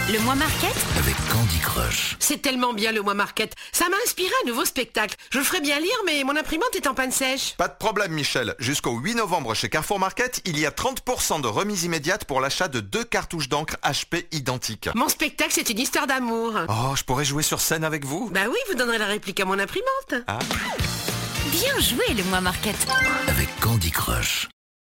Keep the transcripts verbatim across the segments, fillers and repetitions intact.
Le Mois Market avec Candy Crush. C'est tellement bien le Mois Market. Ça m'a inspiré un nouveau spectacle. Je le ferais bien lire, mais mon imprimante est en panne sèche. Pas de problème, Michel. Jusqu'au huit novembre chez Carrefour Market, il y a trente pour cent de remise immédiate pour l'achat de deux cartouches d'encre H P identiques. Mon spectacle, c'est une histoire d'amour. Oh, je pourrais jouer sur scène avec vous? Bah oui, vous donnerez la réplique à mon imprimante. Ah. Bien joué le Mois Market Avec Candy Crush.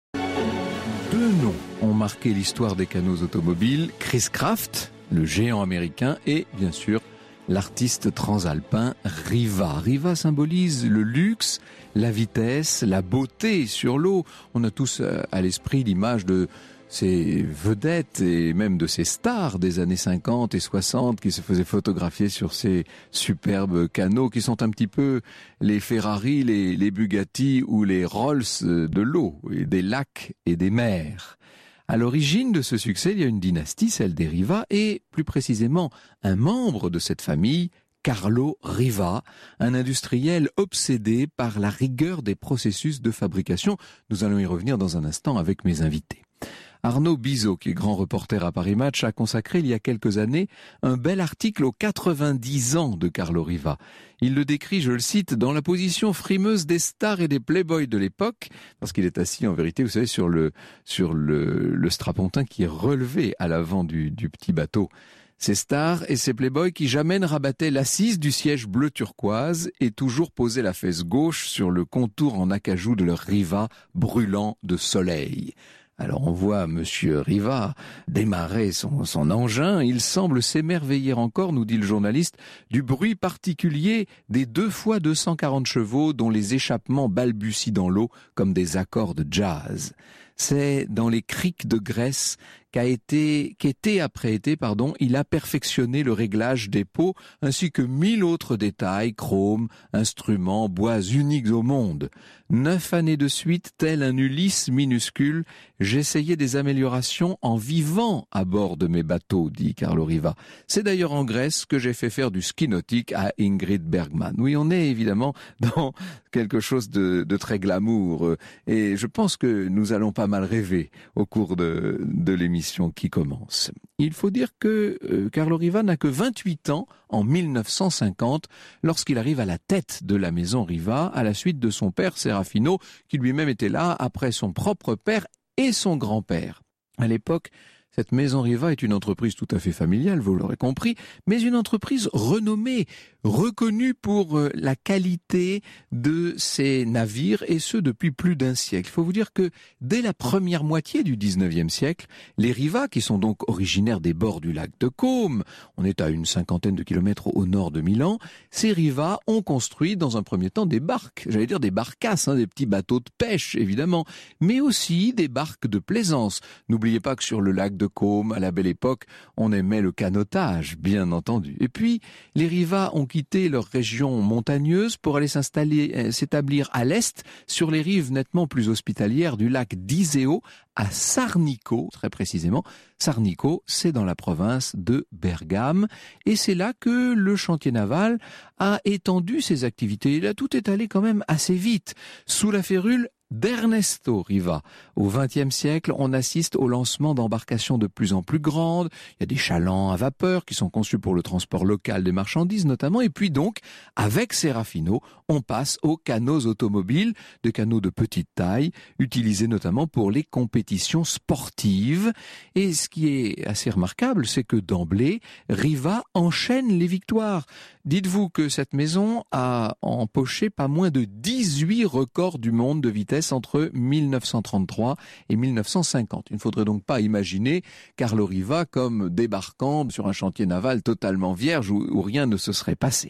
Deux noms ont marqué l'histoire des canots automobiles, Chris Craft, le géant américain, et bien sûr l'artiste transalpin Riva. Riva symbolise le luxe, la vitesse, la beauté sur l'eau. On a tous à l'esprit l'image de ces vedettes et même de ces stars des années cinquante et soixante qui se faisaient photographier sur ces superbes canots qui sont un petit peu les Ferrari, les, les Bugatti ou les Rolls de l'eau, et des lacs et des mers. À l'origine de ce succès, il y a une dynastie, celle des Riva, et plus précisément un membre de cette famille, Carlo Riva, un industriel obsédé par la rigueur des processus de fabrication. Nous allons y revenir dans un instant avec mes invités. Arnaud Bizot, qui est grand reporter à Paris Match, a consacré il y a quelques années un bel article aux quatre-vingt-dix ans de Carlo Riva. Il le décrit, je le cite, dans la position frimeuse des stars et des playboys de l'époque, parce qu'il est assis en vérité, vous savez, sur le, sur le, le strapontin qui est relevé à l'avant du, du petit bateau. Ces stars et ces playboys qui jamais ne rabattaient l'assise du siège bleu turquoise et toujours posaient la fesse gauche sur le contour en acajou de leur Riva brûlant de soleil. Alors on voit Monsieur Riva démarrer son, son engin. Il semble s'émerveiller encore, nous dit le journaliste, du bruit particulier des deux fois deux cent quarante chevaux dont les échappements balbutient dans l'eau comme des accords de jazz. C'est dans les criques de Grèce qu'a été, qu'été après été, pardon, il a perfectionné le réglage des pots ainsi que mille autres détails, chrome, instruments, bois uniques au monde. Neuf années de suite, tel un Ulysse minuscule, j'essayais des améliorations en vivant à bord de mes bateaux, dit Carlo Riva. C'est d'ailleurs en Grèce que j'ai fait faire du ski nautique à Ingrid Bergman. Oui, on est évidemment dans quelque chose de, de très glamour et je pense que nous allons pas mal rêver au cours de, de l'émission qui commence. Il faut dire que euh, Carlo Riva n'a que vingt-huit ans en mille neuf cent cinquante lorsqu'il arrive à la tête de la maison Riva à la suite de son père Serafino qui lui-même était là après son propre père et son grand-père. À l'époque, cette maison Riva est une entreprise tout à fait familiale, vous l'aurez compris, mais une entreprise renommée, reconnue pour la qualité de ses navires, et ce depuis plus d'un siècle. Il faut vous dire que dès la première moitié du dix-neuvième siècle, les Riva, qui sont donc originaires des bords du lac de Côme, on est à une cinquantaine de kilomètres au nord de Milan, ces Riva ont construit dans un premier temps des barques, j'allais dire des barcasses, hein, des petits bateaux de pêche évidemment, mais aussi des barques de plaisance. N'oubliez pas que sur le lac de Côme, à la belle époque, on aimait le canotage, bien entendu. Et puis, les Riva ont quitté leur région montagneuse pour aller s'installer, euh, s'établir à l'est, sur les rives nettement plus hospitalières du lac d'Iseo, à Sarnico, très précisément. Sarnico, c'est dans la province de Bergame, et c'est là que le chantier naval a étendu ses activités. Et là, tout est allé quand même assez vite. Sous la férule d'Ernesto Riva. Au vingtième siècle, on assiste au lancement d'embarcations de plus en plus grandes. Il y a des chalands à vapeur qui sont conçus pour le transport local des marchandises notamment. Et puis donc, avec Serafino, on passe aux canots automobiles, des canots de petite taille, utilisés notamment pour les compétitions sportives. Et ce qui est assez remarquable, c'est que d'emblée, Riva enchaîne les victoires. Dites-vous que cette maison a empoché pas moins de dix-huit records du monde de vitesse entre mille neuf cent trente-trois et mille neuf cent cinquante. Il ne faudrait donc pas imaginer Carlo Riva comme débarquant sur un chantier naval totalement vierge où, où rien ne se serait passé.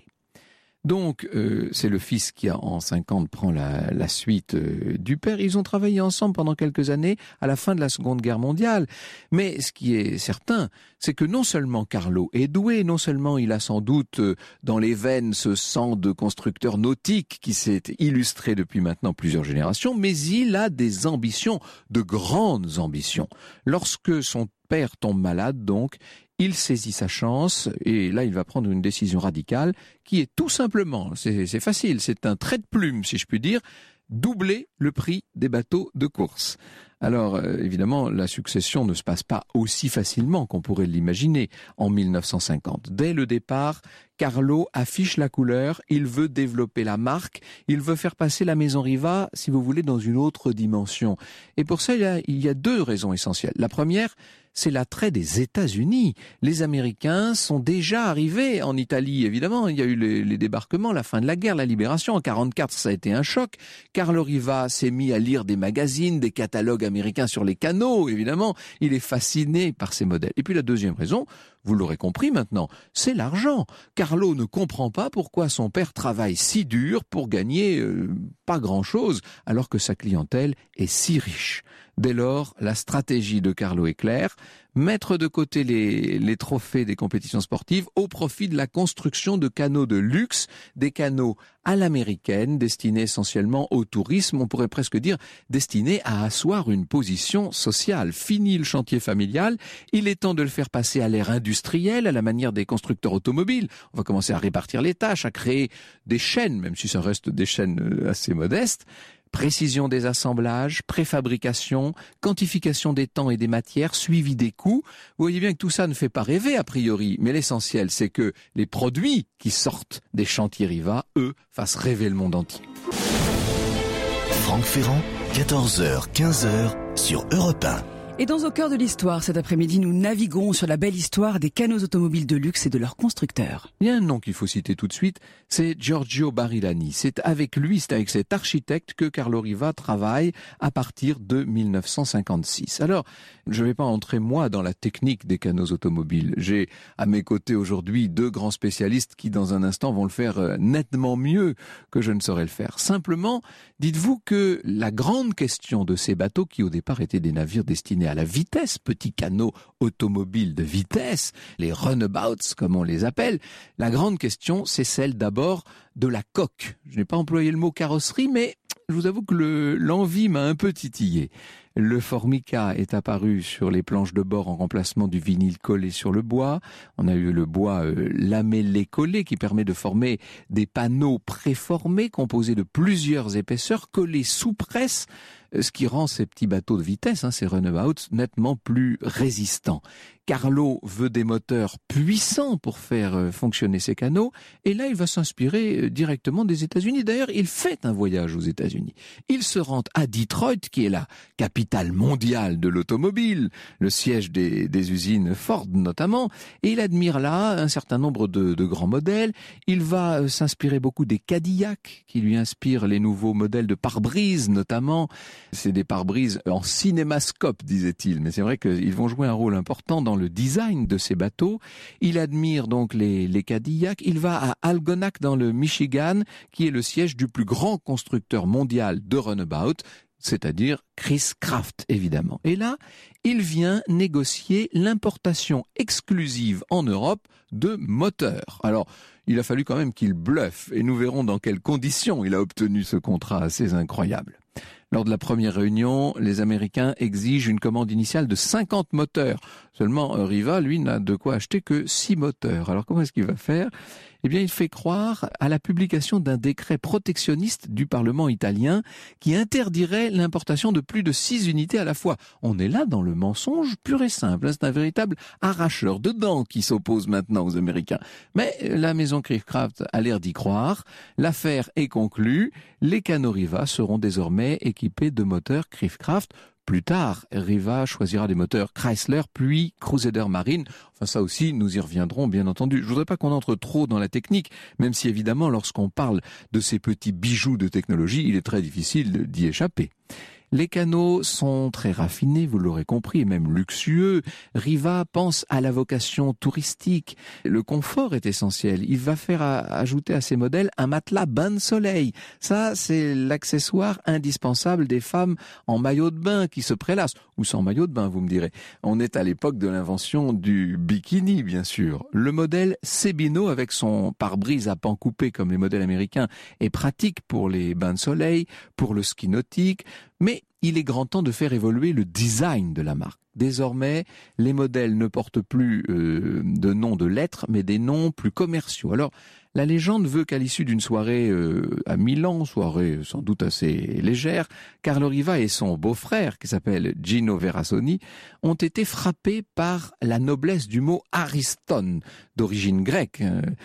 Donc, euh, c'est le fils qui, en cinquante, prend la, la suite euh, du père. Ils ont travaillé ensemble pendant quelques années à la fin de la Seconde Guerre mondiale. Mais ce qui est certain, c'est que non seulement Carlo est doué, non seulement il a sans doute euh, dans les veines ce sang de constructeur nautique qui s'est illustré depuis maintenant plusieurs générations, mais il a des ambitions, de grandes ambitions. Lorsque son père tombe malade, donc, il saisit sa chance et là il va prendre une décision radicale qui est tout simplement, c'est, c'est facile, c'est un trait de plume si je puis dire, doubler le prix des bateaux de course. Alors, euh, évidemment, la succession ne se passe pas aussi facilement qu'on pourrait l'imaginer en mille neuf cent cinquante. Dès le départ, Carlo affiche la couleur, il veut développer la marque, il veut faire passer la maison Riva, si vous voulez, dans une autre dimension. Et pour ça, il y a, il y a deux raisons essentielles. La première, c'est l'attrait des États-Unis. Les Américains sont déjà arrivés en Italie, évidemment. Il y a eu les, les débarquements, la fin de la guerre, la libération. En quarante-quatre, ça a été un choc. Carlo Riva s'est mis à lire des magazines, des catalogues américains sur les canots, évidemment. Il est fasciné par ces modèles. Et puis la deuxième raison, vous l'aurez compris maintenant, c'est l'argent. Carlo ne comprend pas pourquoi son père travaille si dur pour gagner euh, pas grand-chose, alors que sa clientèle est si riche. Dès lors, la stratégie de Carlo est claire, mettre de côté les, les trophées des compétitions sportives au profit de la construction de canots de luxe, des canots à l'américaine, destinés essentiellement au tourisme, on pourrait presque dire destinés à asseoir une position sociale. Fini le chantier familial, il est temps de le faire passer à l'ère industrielle, à la manière des constructeurs automobiles. On va commencer à répartir les tâches, à créer des chaînes, même si ça reste des chaînes assez modestes. Précision des assemblages, préfabrication, quantification des temps et des matières, suivi des coûts. Vous voyez bien que tout ça ne fait pas rêver a priori, mais l'essentiel c'est que les produits qui sortent des chantiers Riva, eux, fassent rêver le monde entier. Franck Ferrand, quatorze heures quinze sur Europe un. Et dans Au cœur de l'histoire, cet après-midi, nous naviguons sur la belle histoire des canots automobiles de luxe et de leurs constructeurs. Il y a un nom qu'il faut citer tout de suite, c'est Giorgio Barilani. C'est avec lui, c'est avec cet architecte que Carlo Riva travaille à partir de mille neuf cent cinquante-six. Alors, je ne vais pas entrer moi dans la technique des canots automobiles. J'ai à mes côtés aujourd'hui deux grands spécialistes qui dans un instant vont le faire nettement mieux que je ne saurais le faire. Simplement, dites-vous que la grande question de ces bateaux qui au départ étaient des navires destinés à la vitesse, petits canots automobiles de vitesse, les runabouts comme on les appelle, la grande question c'est celle d'abord de la coque. Je n'ai pas employé le mot carrosserie, mais je vous avoue que le, l'envie m'a un peu titillé. Le formica est apparu sur les planches de bord en remplacement du vinyle collé sur le bois. On a eu le bois euh, lamellé collé qui permet de former des panneaux préformés composés de plusieurs épaisseurs collés sous presse, ce qui rend ces petits bateaux de vitesse, hein, ces runabouts, nettement plus résistants. Carlo veut des moteurs puissants pour faire euh, fonctionner ces canaux, et là il va s'inspirer euh, directement des États-Unis. D'ailleurs, il fait un voyage aux États-Unis. Il se rend à Detroit, qui est la capitale mondiale de l'automobile, le siège des, des usines Ford notamment, et il admire là un certain nombre de, de grands modèles. Il va euh, s'inspirer beaucoup des Cadillac, qui lui inspirent les nouveaux modèles de pare-brise notamment. C'est des pare-brises en cinémascope, disait-il, mais c'est vrai qu'ils vont jouer un rôle important dans le design de ces bateaux. Il admire donc les, les Cadillac. Il va à Algonac dans le Michigan, qui est le siège du plus grand constructeur mondial de runabout, c'est-à-dire Chris Craft, évidemment. Et là, il vient négocier l'importation exclusive en Europe de moteurs. Alors, il a fallu quand même qu'il bluffe, et nous verrons dans quelles conditions il a obtenu ce contrat assez incroyable. Lors de la première réunion, les Américains exigent une commande initiale de cinquante moteurs. Seulement, Riva, lui, n'a de quoi acheter que six moteurs. Alors, comment est-ce qu'il va faire ? Eh bien, il fait croire à la publication d'un décret protectionniste du Parlement italien qui interdirait l'importation de plus de six unités à la fois. On est là dans le mensonge pur et simple. C'est un véritable arracheur de dents qui s'oppose maintenant aux Américains. Mais la maison Craft a l'air d'y croire. L'affaire est conclue. Les canots Riva seront désormais équipés de moteurs Craft. Plus tard, Riva choisira des moteurs Chrysler, puis Crusader Marine. Enfin, ça aussi, nous y reviendrons, bien entendu. Je voudrais pas qu'on entre trop dans la technique, même si évidemment, lorsqu'on parle de ces petits bijoux de technologie, il est très difficile d'y échapper. Les canots sont très raffinés, vous l'aurez compris, et même luxueux. Riva pense à la vocation touristique. Le confort est essentiel. Il va faire à, ajouter à ces modèles un matelas bain de soleil. Ça, c'est l'accessoire indispensable des femmes en maillot de bain qui se prélassent. Ou sans maillot de bain, vous me direz. On est à l'époque de l'invention du bikini, bien sûr. Le modèle Sebino, avec son pare-brise à pan coupé comme les modèles américains, est pratique pour les bains de soleil, pour le ski nautique, mais il est grand temps de faire évoluer le design de la marque. Désormais, les modèles ne portent plus euh, de noms de lettres, mais des noms plus commerciaux. Alors, la légende veut qu'à l'issue d'une soirée euh, à Milan, soirée sans doute assez légère, Carlo Riva et son beau-frère, qui s'appelle Gino Verasoni, ont été frappés par la noblesse du mot Ariston, d'origine grecque,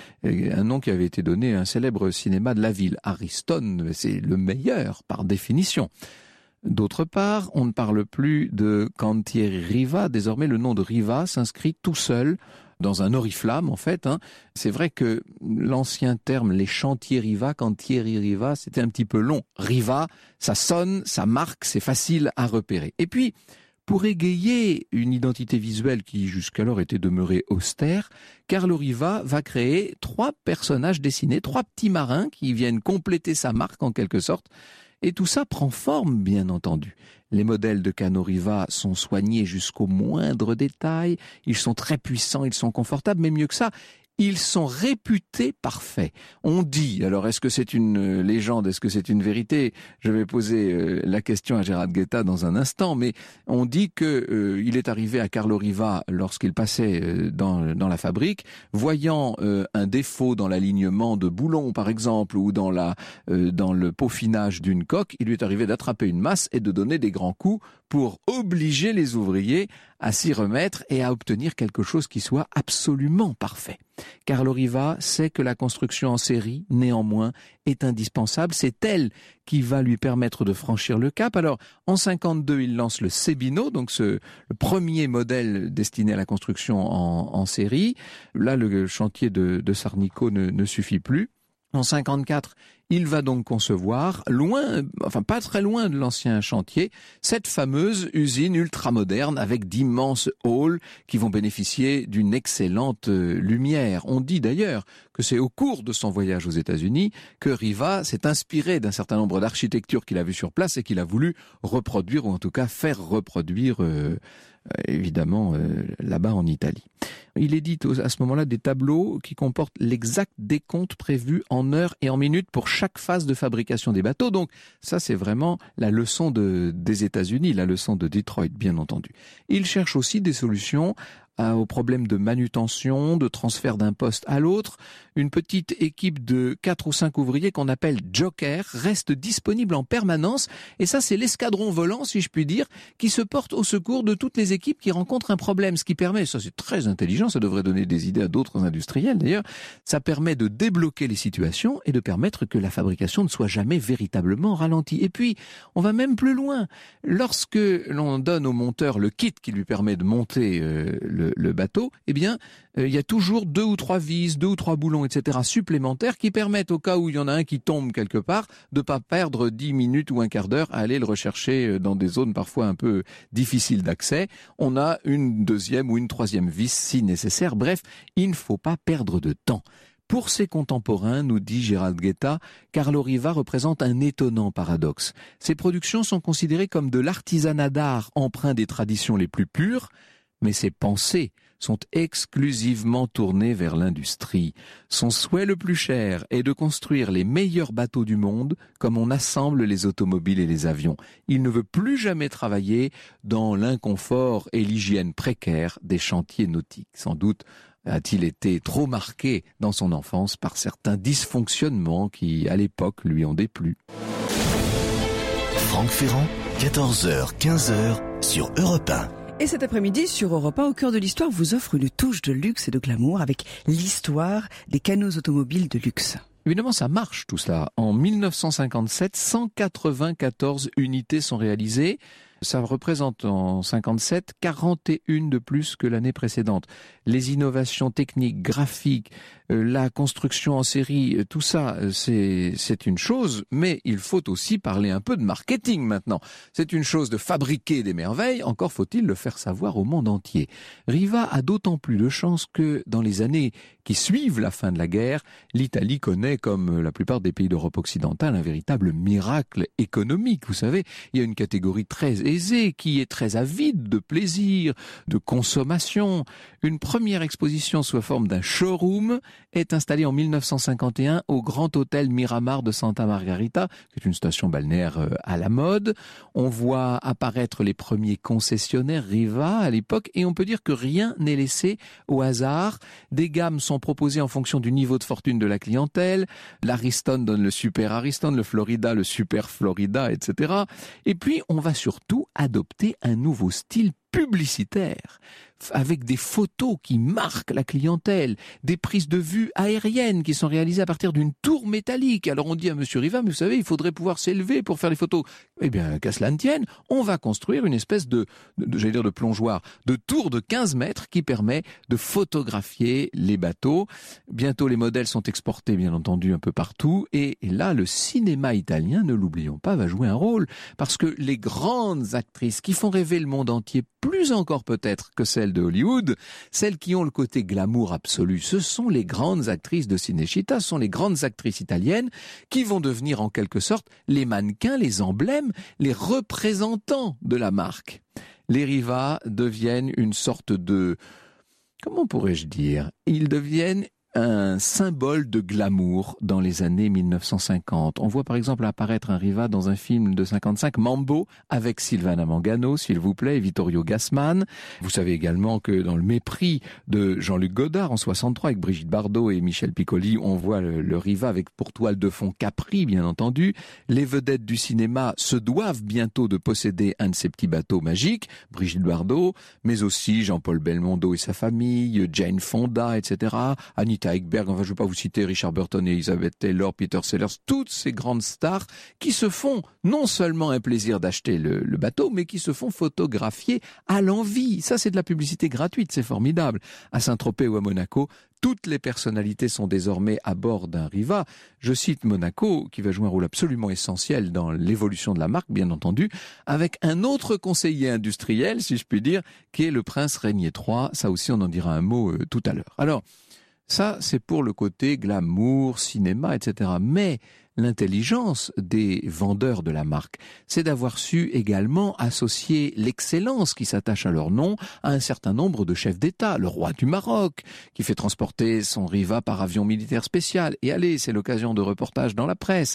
un nom qui avait été donné à un célèbre cinéma de la ville. Ariston, c'est le meilleur par définition. D'autre part, on ne parle plus de Cantieri Riva. Désormais, le nom de Riva s'inscrit tout seul dans un oriflamme, en fait. Hein. C'est vrai que l'ancien terme, les chantiers Riva, Cantieri Riva, c'était un petit peu long. Riva, ça sonne, ça marque, c'est facile à repérer. Et puis, pour égayer une identité visuelle qui jusqu'alors était demeurée austère, Carlo Riva va créer trois personnages dessinés, trois petits marins qui viennent compléter sa marque en quelque sorte. Et tout ça prend forme, bien entendu. Les modèles de Carlo Riva sont soignés jusqu'au moindre détail, ils sont très puissants, ils sont confortables, mais mieux que ça, ils sont réputés parfaits. On dit, alors est-ce que c'est une légende, est-ce que c'est une vérité? Je vais poser euh, la question à Gerard Guetta dans un instant, mais on dit que euh, il est arrivé à Carlo Riva lorsqu'il passait euh, dans, dans la fabrique, voyant euh, un défaut dans l'alignement de boulons par exemple, ou dans, la, euh, dans le peaufinage d'une coque, il lui est arrivé d'attraper une masse et de donner des grands coups pour obliger les ouvriers à s'y remettre et à obtenir quelque chose qui soit absolument parfait. Carlo Riva sait que la construction en série, néanmoins, est indispensable. C'est elle qui va lui permettre de franchir le cap. Alors, en cinquante-deux, il lance le Sebino, donc ce, le premier modèle destiné à la construction en, en série. Là, le chantier de, de Sarnico ne, ne suffit plus. En cinquante-quatre, il va donc concevoir, loin, enfin pas très loin de l'ancien chantier, cette fameuse usine ultramoderne avec d'immenses halls qui vont bénéficier d'une excellente lumière. On dit d'ailleurs que c'est au cours de son voyage aux États-Unis que Riva s'est inspiré d'un certain nombre d'architectures qu'il a vues sur place et qu'il a voulu reproduire, ou en tout cas faire reproduire euh, évidemment euh, là-bas en Italie. Il édite à ce moment-là des tableaux qui comportent l'exact décompte prévu en heures et en minutes pour chaque phase de fabrication des bateaux. Donc ça, c'est vraiment la leçon de, des États-Unis, la leçon de Detroit, bien entendu. Il cherche aussi des solutions aux problèmes de manutention, de transfert d'un poste à l'autre. Une petite équipe de quatre ou cinq ouvriers qu'on appelle Joker reste disponible en permanence. Et ça, c'est l'escadron volant, si je puis dire, qui se porte au secours de toutes les équipes qui rencontrent un problème. Ce qui permet, ça c'est très intelligent, ça devrait donner des idées à d'autres industriels d'ailleurs, ça permet de débloquer les situations et de permettre que la fabrication ne soit jamais véritablement ralentie. Et puis, on va même plus loin. Lorsque l'on donne au monteur le kit qui lui permet de monter euh, le le bateau, eh bien, euh, il y a toujours deux ou trois vis, deux ou trois boulons, et cetera supplémentaires qui permettent, au cas où il y en a un qui tombe quelque part, de pas perdre dix minutes ou un quart d'heure à aller le rechercher dans des zones parfois un peu difficiles d'accès. On a une deuxième ou une troisième vis si nécessaire. Bref, il ne faut pas perdre de temps. Pour ses contemporains, nous dit Gerard Guetta, Carlo Riva représente un étonnant paradoxe. Ses productions sont considérées comme de l'artisanat d'art empreint des traditions les plus pures, mais ses pensées sont exclusivement tournées vers l'industrie. Son souhait le plus cher est de construire les meilleurs bateaux du monde comme on assemble les automobiles et les avions. Il ne veut plus jamais travailler dans l'inconfort et l'hygiène précaire des chantiers nautiques. Sans doute a-t-il été trop marqué dans son enfance par certains dysfonctionnements qui, à l'époque, lui ont déplu. Franck Ferrand, quatorze heures quinze sur Europe un. Et cet après-midi, sur Europe un, au cœur de l'histoire, vous offre une touche de luxe et de glamour avec l'histoire des canots automobiles de luxe. Évidemment, ça marche tout cela. En mille neuf cent cinquante-sept, cent quatre-vingt-quatorze unités sont réalisées. Ça représente en cinquante-sept quarante et un de plus que l'année précédente. Les innovations techniques, graphiques, euh, la construction en série, euh, tout ça, euh, c'est c'est une chose, mais il faut aussi parler un peu de marketing maintenant. C'est une chose de fabriquer des merveilles, encore faut-il le faire savoir au monde entier. Riva a d'autant plus de chance que dans les années qui suivent la fin de la guerre, l'Italie connaît, comme la plupart des pays d'Europe occidentale, un véritable miracle économique. Vous savez, il y a une catégorie très aisée, qui est très avide de plaisir, de consommation. Une première exposition sous forme d'un showroom est installée en mille neuf cent cinquante et un au Grand Hôtel Miramar de Santa Margarita, qui est une station balnéaire à la mode. On voit apparaître les premiers concessionnaires Riva à l'époque et on peut dire que rien n'est laissé au hasard. Des gammes sont proposées en fonction du niveau de fortune de la clientèle. L'Ariston donne le Super Ariston, le Florida, le Super Florida, et cetera. Et puis, on va surtout adopter un nouveau style publicitaire, avec des photos qui marquent la clientèle, des prises de vue aériennes qui sont réalisées à partir d'une tour métallique. Alors on dit à Monsieur Riva, mais vous savez, il faudrait pouvoir s'élever pour faire les photos. Eh bien, qu'à cela ne tienne, on va construire une espèce de, de j'allais dire de plongeoir, de tour de quinze mètres qui permet de photographier les bateaux. Bientôt, les modèles sont exportés, bien entendu, un peu partout. Et, et là, le cinéma italien, ne l'oublions pas, va jouer un rôle. Parce que les grandes actrices qui font rêver le monde entier, plus encore peut-être que celles de Hollywood, celles qui ont le côté glamour absolu, ce sont les grandes actrices de Cinecittà, ce sont les grandes actrices italiennes qui vont devenir en quelque sorte les mannequins, les emblèmes, les représentants de la marque. Les Riva deviennent une sorte de... Comment pourrais-je dire ? Ils deviennent un symbole de glamour dans les années mille neuf cent cinquante. On voit par exemple apparaître un Riva dans un film de cinquante-cinq, Mambo, avec Silvana Mangano, s'il vous plaît, et Vittorio Gassman. Vous savez également que dans Le Mépris de Jean-Luc Godard en soixante-trois, avec Brigitte Bardot et Michel Piccoli, on voit le, le Riva avec pour toile de fond Capri, bien entendu. Les vedettes du cinéma se doivent bientôt de posséder un de ces petits bateaux magiques, Brigitte Bardot, mais aussi Jean-Paul Belmondo et sa famille, Jane Fonda, et cetera, Anita Ekberg, enfin je ne vais pas vous citer Richard Burton et Elizabeth Taylor, Peter Sellers, toutes ces grandes stars qui se font non seulement un plaisir d'acheter le, le bateau, mais qui se font photographier à l'envie. Ça, c'est de la publicité gratuite, c'est formidable. À Saint-Tropez ou à Monaco, toutes les personnalités sont désormais à bord d'un Riva. Je cite Monaco, qui va jouer un rôle absolument essentiel dans l'évolution de la marque, bien entendu, avec un autre conseiller industriel, si je puis dire, qui est le prince Régnier trois. Ça aussi, on en dira un mot euh, tout à l'heure. Alors, ça, c'est pour le côté glamour, cinéma, et cetera. Mais l'intelligence des vendeurs de la marque, c'est d'avoir su également associer l'excellence qui s'attache à leur nom à un certain nombre de chefs d'État. Le roi du Maroc, qui fait transporter son Riva par avion militaire spécial. Et allez, c'est l'occasion de reportages dans la presse.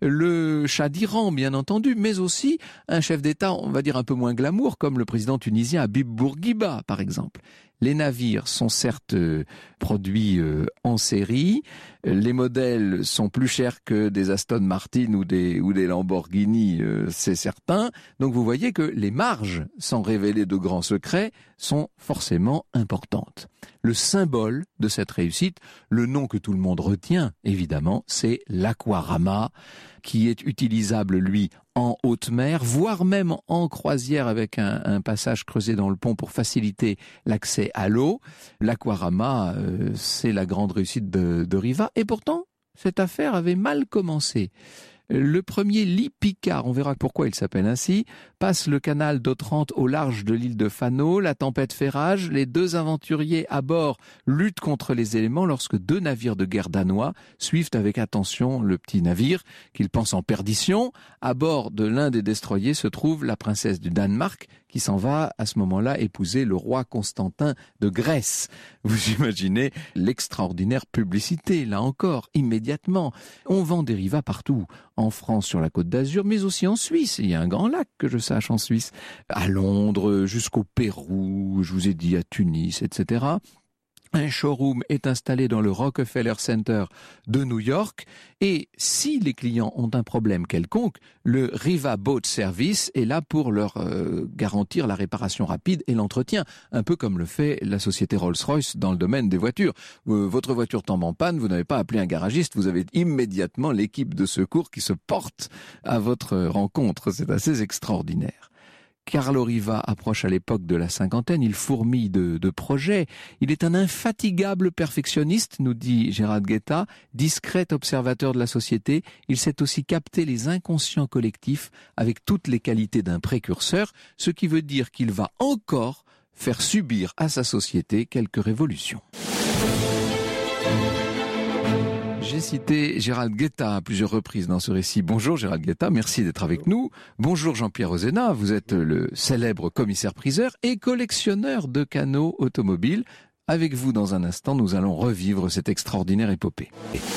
Le Shah d'Iran, bien entendu, mais aussi un chef d'État, on va dire un peu moins glamour, comme le président tunisien Habib Bourguiba, par exemple. Les navires sont certes euh, produits euh, en série, les modèles sont plus chers que des Aston Martin ou des, ou des Lamborghini, euh, c'est certain. Donc vous voyez que les marges, sans révéler de grands secrets, sont forcément importantes. Le symbole de cette réussite, le nom que tout le monde retient, évidemment, c'est l'Aquarama, qui est utilisable, lui, en haute mer, voire même en croisière avec un, un passage creusé dans le pont pour faciliter l'accès à l'eau. L'Aquarama, euh, c'est la grande réussite de, de Riva. Et pourtant, cette affaire avait mal commencé. Le premier lit Picard, on verra pourquoi il s'appelle ainsi, passe le canal d'Otrante au large de l'île de Fano. La tempête fait rage. Les deux aventuriers à bord luttent contre les éléments lorsque deux navires de guerre danois suivent avec attention le petit navire qu'ils pensent en perdition. À bord de l'un des destroyers se trouve la princesse du Danemark qui s'en va à ce moment-là épouser le roi Constantin de Grèce. Vous imaginez l'extraordinaire publicité, là encore, immédiatement. On vend des Riva partout. En France, sur la Côte d'Azur, mais aussi en Suisse. Il y a un grand lac, que je sache, en Suisse. À Londres, jusqu'au Pérou, je vous ai dit à Tunis, et cetera. Un showroom est installé dans le Rockefeller Center de New York et si les clients ont un problème quelconque, le Riva Boat Service est là pour leur euh, garantir la réparation rapide et l'entretien, un peu comme le fait la société Rolls-Royce dans le domaine des voitures. Euh, votre voiture tombe en panne, vous n'avez pas appelé un garagiste, vous avez immédiatement l'équipe de secours qui se porte à votre rencontre. C'est assez extraordinaire. Carlo Riva approche à l'époque de la cinquantaine, il fourmille de, de projets. Il est un infatigable perfectionniste, nous dit Gérard Guetta, discret observateur de la société. Il sait aussi capter les inconscients collectifs avec toutes les qualités d'un précurseur, ce qui veut dire qu'il va encore faire subir à sa société quelques révolutions. J'ai cité Gérald Guetta à plusieurs reprises dans ce récit. Bonjour Gérald Guetta, merci d'être avec nous. Bonjour Jean-Pierre Ozena, vous êtes le célèbre commissaire-priseur et collectionneur de canaux automobiles. Avec vous dans un instant, nous allons revivre cette extraordinaire épopée.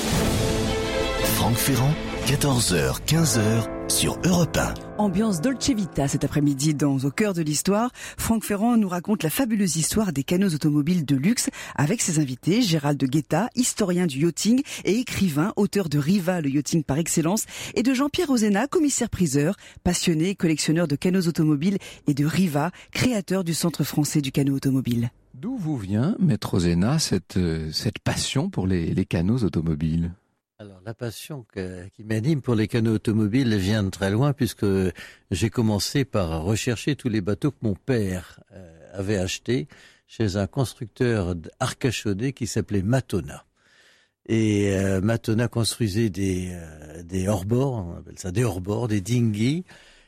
Franck Ferrand, quatorze heures quinze heures sur Europe un. Ambiance Dolce Vita cet après-midi dans Au cœur de l'histoire. Franck Ferrand nous raconte la fabuleuse histoire des canaux automobiles de luxe avec ses invités Gérald Guetta, historien du yachting et écrivain, auteur de Riva, le yachting par excellence, et de Jean-Pierre Ozena, commissaire-priseur, passionné, collectionneur de canaux automobiles, et de Riva, créateur du Centre français du canot automobile. D'où vous vient, maître Ozena, cette, cette passion pour les, les canaux automobiles ? Alors la passion que, qui m'anime pour les canaux automobiles vient de très loin, puisque j'ai commencé par rechercher tous les bateaux que mon père euh, avait achetés chez un constructeur d'Arcachonnais qui s'appelait Matona. Et euh, Matona construisait des, euh, des hors-bords, on appelle ça des hors-bords, des dinghies.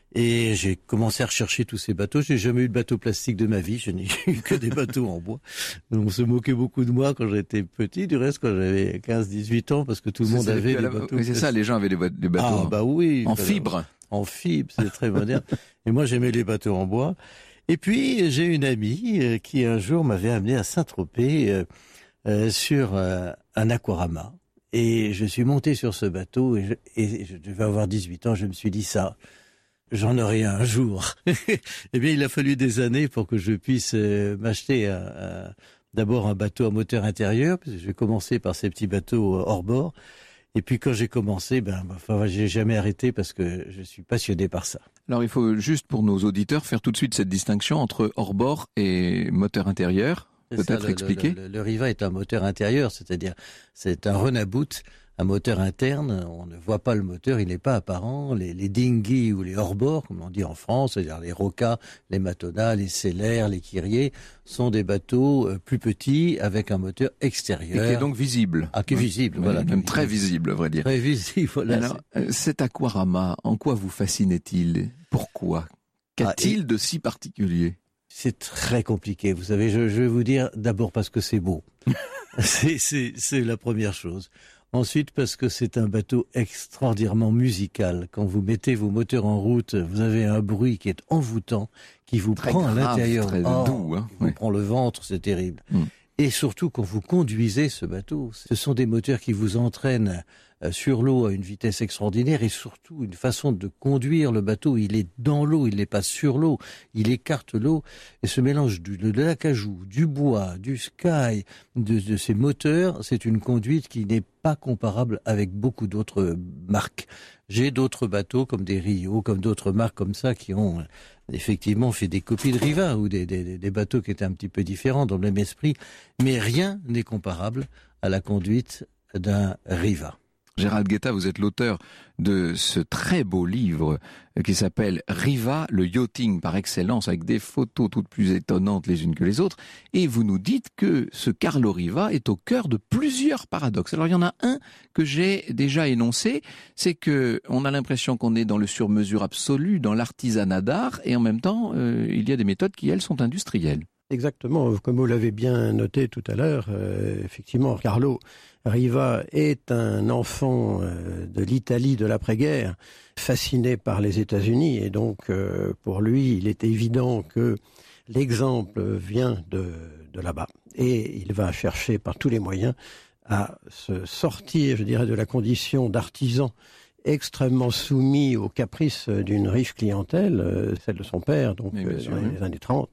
Et j'ai commencé à rechercher tous ces bateaux. J'ai jamais eu de bateau plastique de ma vie. Je n'ai eu que des bateaux en bois. On se moquait beaucoup de moi quand j'étais petit. Du reste, quand j'avais quinze dix-huit ans, parce que tout le monde avait des bateaux. Oui, c'est ça, les gens avaient des bateaux. Ah, bah oui. En fibre. En fibre, c'est très moderne. Et moi, j'aimais les bateaux en bois. Et puis, j'ai une amie qui, un jour, m'avait amené à Saint-Tropez euh, euh, sur euh, un aquarama. Et je suis monté sur ce bateau et je, et je devais avoir dix-huit ans. Je me suis dit ça. J'en aurai un jour. Eh bien, il a fallu des années pour que je puisse euh, m'acheter un, un, d'abord un bateau à moteur intérieur, parce que j'ai commencé par ces petits bateaux euh, hors bord. Et puis quand j'ai commencé, ben, enfin, j'ai jamais arrêté parce que je suis passionné par ça. Alors, il faut juste pour nos auditeurs faire tout de suite cette distinction entre hors bord et moteur intérieur. Peut-être expliquer. Le, le, le Riva est un moteur intérieur, c'est-à-dire c'est un Renabout. Un moteur interne, on ne voit pas le moteur, il n'est pas apparent. Les, les dinghies ou les hors-bords, comme on dit en France, c'est-à-dire les Roca, les Matona, les Celler, les Kyrie, sont des bateaux euh, plus petits avec un moteur extérieur. Et qui est donc visible. Ah, qui est visible, oui, voilà. Même très visible, à vrai dire. Très visible, voilà. Alors, cet aquarama, en quoi vous fascinait-il ? Pourquoi ? Qu'a-t-il ah, et... de si particulier ? C'est très compliqué. Vous savez, je, je vais vous dire d'abord parce que c'est beau. c'est, c'est, c'est la première chose. Ensuite, parce que c'est un bateau extraordinairement musical. Quand vous mettez vos moteurs en route, vous avez un bruit qui est envoûtant, qui vous très prend grave, à l'intérieur. Très oh, doux, hein, qui oui. vous prend le ventre, c'est terrible. Mm. Et surtout, quand vous conduisez ce bateau, ce sont des moteurs qui vous entraînent sur l'eau à une vitesse extraordinaire et surtout une façon de conduire le bateau. Il est dans l'eau, il n'est pas sur l'eau, il écarte l'eau. Et ce mélange du, de l'acajou, du bois, du sky, de, de ces moteurs, c'est une conduite qui n'est pas comparable avec beaucoup d'autres marques. J'ai d'autres bateaux comme des Rio, comme d'autres marques comme ça qui ont effectivement fait des copies de Riva ou des, des, des bateaux qui étaient un petit peu différents dans le même esprit. Mais rien n'est comparable à la conduite d'un Riva. Gérald Guetta, vous êtes l'auteur de ce très beau livre qui s'appelle Riva, le yachting par excellence, avec des photos toutes plus étonnantes les unes que les autres. Et vous nous dites que ce Carlo Riva est au cœur de plusieurs paradoxes. Alors il y en a un que j'ai déjà énoncé, c'est que on a l'impression qu'on est dans le sur-mesure absolu, dans l'artisanat d'art, et en même temps, euh, il y a des méthodes qui, elles, sont industrielles. Exactement, comme vous l'avez bien noté tout à l'heure, euh, effectivement, Carlo Riva est un enfant euh, de l'Italie de l'après-guerre, fasciné par les États-Unis, et donc euh, pour lui, il est évident que l'exemple vient de, de là-bas. Et il va chercher par tous les moyens à se sortir, je dirais, de la condition d'artisan extrêmement soumis aux caprices d'une riche clientèle, euh, celle de son père, donc euh, sûr, dans oui. les années trente.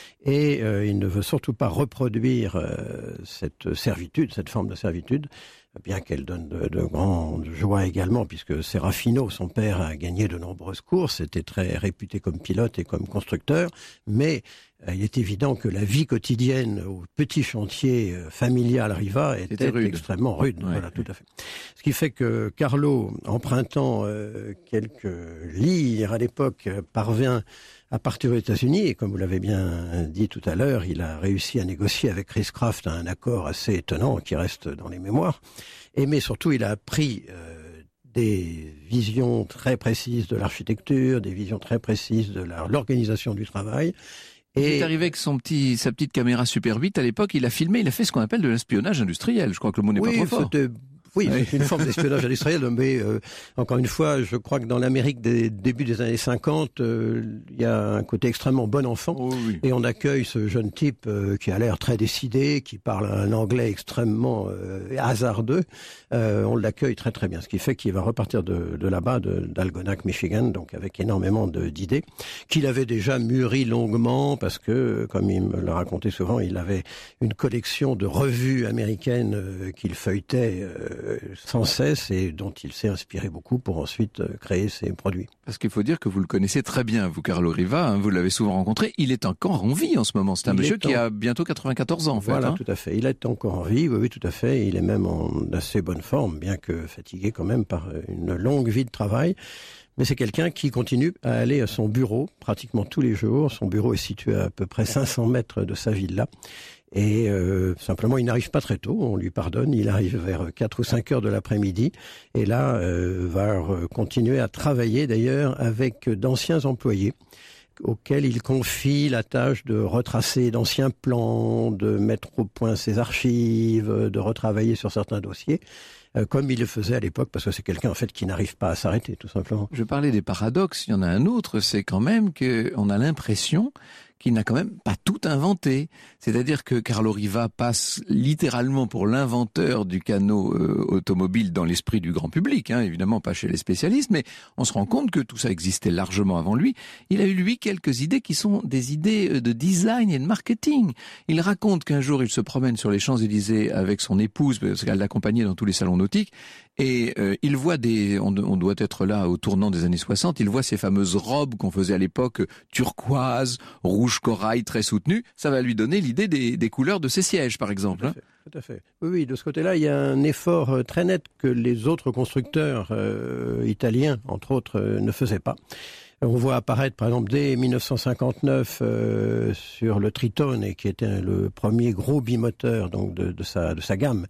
Et euh, il ne veut surtout pas reproduire euh, cette servitude, cette forme de servitude, bien qu'elle donne de, de grandes joies également, puisque Serafino, son père, a gagné de nombreuses courses, était très réputé comme pilote et comme constructeur, mais euh, il est évident que la vie quotidienne au petit chantier euh, familial Riva était rude. extrêmement rude. Ouais, voilà, ouais. Tout à fait. Ce qui fait que Carlo, empruntant euh, quelques livres à l'époque, euh, parvint à partir aux États-Unis, et comme vous l'avez bien dit tout à l'heure, il a réussi à négocier avec Chris Craft un accord assez étonnant qui reste dans les mémoires. Et mais surtout, il a appris euh, des visions très précises de l'architecture, des visions très précises de la, l'organisation du travail. Et il est arrivé avec son petit, sa petite caméra Super huit à l'époque, il a filmé, il a fait ce qu'on appelle de l'espionnage industriel. Je crois que le mot n'est oui, pas trop fort. C'était Oui, oui. C'est une forme d'espionnage industriel, mais euh, encore une fois, je crois que dans l'Amérique des débuts des années cinquante, euh, il y a un côté extrêmement bon enfant, Oh oui. et on accueille ce jeune type euh, qui a l'air très décidé, qui parle un anglais extrêmement euh, hasardeux. Euh, on l'accueille très très bien, ce qui fait qu'il va repartir de, de là-bas, de, d'Algonac, Michigan, donc avec énormément de, d'idées, qu'il avait déjà mûri longuement, parce que, comme il me le racontait souvent, il avait une collection de revues américaines euh, qu'il feuilletait euh, sans cesse et dont il s'est inspiré beaucoup pour ensuite euh, créer ses produits. Parce qu'il faut dire que vous le connaissez très bien, vous, Carlo Riva, hein, vous l'avez souvent rencontré. Il est encore en vie en ce moment. C'est un Il monsieur est qui en- a bientôt quatre-vingt-quatorze ans, en Voilà, fait. hein. tout à fait. Il est encore en vie, oui, oui, tout à fait. Il est même en assez bonne forme, bien que fatigué quand même par une longue vie de travail. Mais c'est quelqu'un qui continue à aller à son bureau pratiquement tous les jours. Son bureau est situé à à peu près cinq cents mètres de sa villa. Et euh, simplement, il n'arrive pas très tôt, on lui pardonne. Il arrive vers quatre ou cinq heures de l'après-midi. Et là, euh, va euh, continuer à travailler d'ailleurs avec d'anciens employés auxquels il confie la tâche de retracer d'anciens plans, de mettre au point ses archives, de retravailler sur certains dossiers, euh, comme il le faisait à l'époque, parce que c'est quelqu'un en fait qui n'arrive pas à s'arrêter, tout simplement. Je parlais des paradoxes, il y en a un autre, c'est quand même qu'on a l'impression qu'il n'a quand même pas tout inventé. C'est-à-dire que Carlo Riva passe littéralement pour l'inventeur du canot euh, automobile dans l'esprit du grand public, hein, évidemment pas chez les spécialistes, mais on se rend compte que tout ça existait largement avant lui. Il a eu, lui, quelques idées qui sont des idées de design et de marketing. Il raconte qu'un jour, il se promène sur les Champs-Élysées avec son épouse, parce qu'elle l'accompagnait dans tous les salons nautiques, et euh, il voit des... On, on doit être là au tournant des années soixante, il voit ces fameuses robes qu'on faisait à l'époque, turquoise, rouge corail, très soutenues. Ça va lui donner l'idée des, des couleurs de ses sièges, par exemple. Tout à hein. fait. Tout à fait. Oui, oui, de ce côté-là, il y a un effort euh, très net que les autres constructeurs euh, italiens, entre autres, euh, ne faisaient pas. On voit apparaître, par exemple, dès mille neuf cent cinquante-neuf, euh, sur le Tritone, et qui était un- le premier gros bimoteur donc de, de, sa, de sa gamme,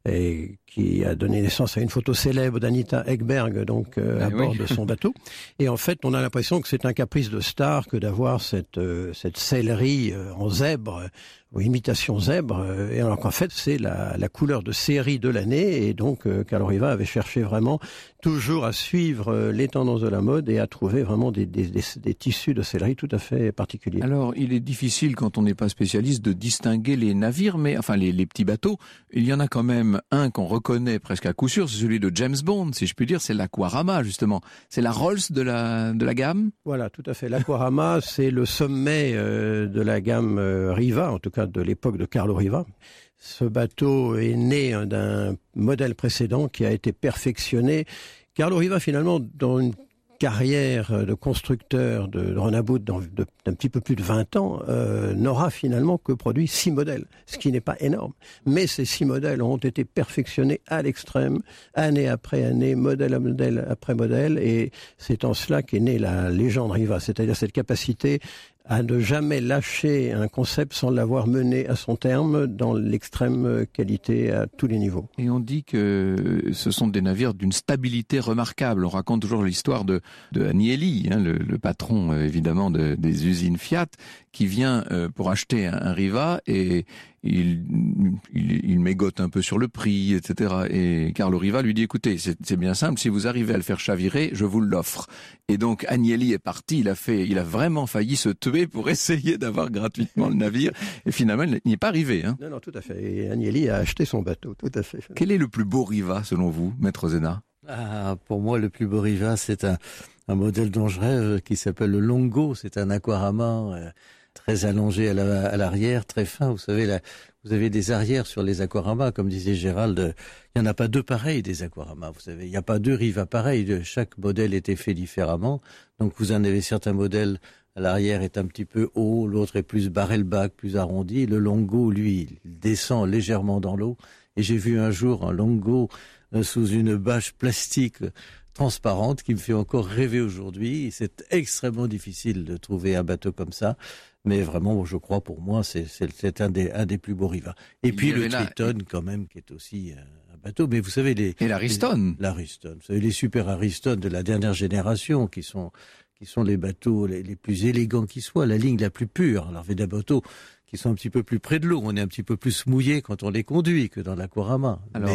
et qui a donné naissance à une photo célèbre d'Anita Ekberg, donc euh, Eh à bord oui. de son bateau. Et en fait, on a l'impression que c'est un caprice de star que d'avoir cette, euh, cette sellerie euh, en zèbre, ou imitation zèbre, euh, et alors qu'en fait, c'est la, la couleur de série de l'année, et donc euh, Carlo Riva avait cherché vraiment toujours à suivre euh, les tendances de la mode et à trouver vraiment des, des, des, des tissus de sellerie tout à fait particuliers. Alors, il est difficile, quand on n'est pas spécialiste, de distinguer les navires, mais enfin les, les petits bateaux. Il y en a quand même un qu'on reconnaît presque à coup sûr, c'est celui de James Bond, si je puis dire, c'est l'Aquarama, justement. C'est la Rolls de la, de la gamme. Voilà, tout à fait. L'Aquarama, c'est le sommet euh, de la gamme euh, Riva, en tout cas de l'époque de Carlo Riva. Ce bateau est né hein, d'un modèle précédent qui a été perfectionné. Carlo Riva, finalement, dans une carrière de constructeur de, de Renabout d'un petit peu plus de vingt ans, euh, n'aura finalement que produit six modèles, ce qui n'est pas énorme. Mais ces six modèles ont été perfectionnés à l'extrême, année après année, modèle à modèle après modèle, et c'est en cela qu'est née la légende Riva, c'est-à-dire cette capacité à ne jamais lâcher un concept sans l'avoir mené à son terme dans l'extrême qualité à tous les niveaux. Et on dit que ce sont des navires d'une stabilité remarquable. On raconte toujours l'histoire de, de Agnelli, hein, le, le patron euh, évidemment de, des usines Fiat, qui vient euh, pour acheter un, un Riva et il, il, il mégote un peu sur le prix, et cetera. Et Carlo Riva lui dit, écoutez, c'est, c'est bien simple, si vous arrivez à le faire chavirer, je vous l'offre. Et donc Agnelli est parti, il a fait, il a vraiment failli se tuer pour essayer d'avoir gratuitement le navire. Et finalement, il n'y est pas arrivé. Hein. Non, non, tout à fait. Et Agnelli a acheté son bateau, tout à fait. Quel est le plus beau Riva, selon vous, Maître Zena? Ah, pour moi, le plus beau Riva, c'est un, un modèle dont je rêve qui s'appelle le Longo. C'est un aquarama euh, très allongé à, la, à l'arrière, très fin. Vous savez, là, vous avez des arrières sur les aquaramas, comme disait Gérald. Il n'y en a pas deux pareils des aquaramas. Vous savez, il n'y a pas deux Riva pareils. Chaque modèle était fait différemment. Donc, vous en avez certains modèles. À l'arrière est un petit peu haut, l'autre est plus barrel-back, plus arrondi. Le Longo, lui, il descend légèrement dans l'eau. Et j'ai vu un jour un Longo euh, sous une bâche plastique transparente qui me fait encore rêver aujourd'hui. C'est extrêmement difficile de trouver un bateau comme ça. Mais vraiment, je crois, pour moi, c'est, c'est, c'est un, des, un des plus beaux Riva. Et Il puis y le avait là- Triton, quand même, qui est aussi un bateau. Mais vous savez, les... Et l'Ariston. les- L'Ariston. Vous savez, les super Ariston de la dernière génération, qui sont, qui sont les bateaux les, les plus élégants qui soient, la ligne la plus pure. Alors, il y a des bateaux qui sont un petit peu plus près de l'eau. On est un petit peu plus mouillé quand on les conduit que dans l'aquarama. Alors, Mais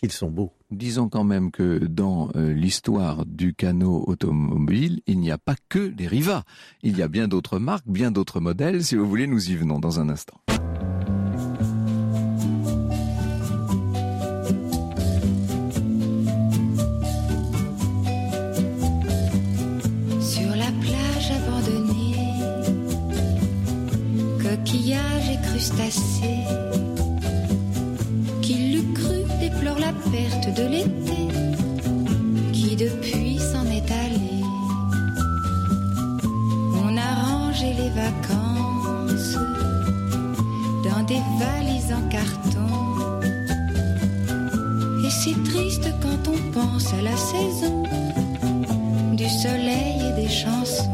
qu'ils sont beaux. Disons quand même que dans euh, l'histoire du canot automobile, il n'y a pas que les Riva. Il y a bien d'autres marques, bien d'autres modèles. Si vous voulez, nous y venons dans un instant. Sur la plage abandonnée, coquillages et crustacés, qui l'eût cru déplore la perte de l'été, qui depuis s'en est allé. On a rangé les vacances dans des valises en carton, et c'est triste quand on pense à la saison du soleil et des chansons.